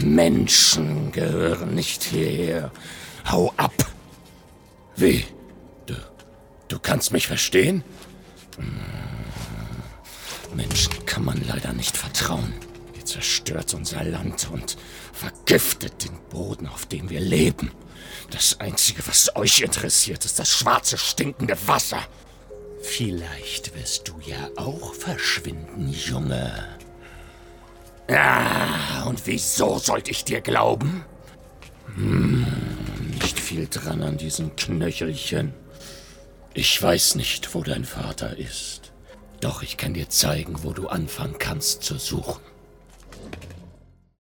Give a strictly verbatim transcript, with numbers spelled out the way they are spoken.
Menschen gehören nicht hierher. Hau ab! Wie? Du, du kannst mich verstehen? Menschen kann man leider nicht vertrauen. Ihr zerstört unser Land und vergiftet den Boden, auf dem wir leben. Das Einzige, was euch interessiert, ist das schwarze, stinkende Wasser. Vielleicht wirst du ja auch verschwinden, Junge. Ah, und wieso sollte ich dir glauben? Hm, nicht viel dran an diesem Knöchelchen. Ich weiß nicht, wo dein Vater ist. Doch ich kann dir zeigen, wo du anfangen kannst zu suchen.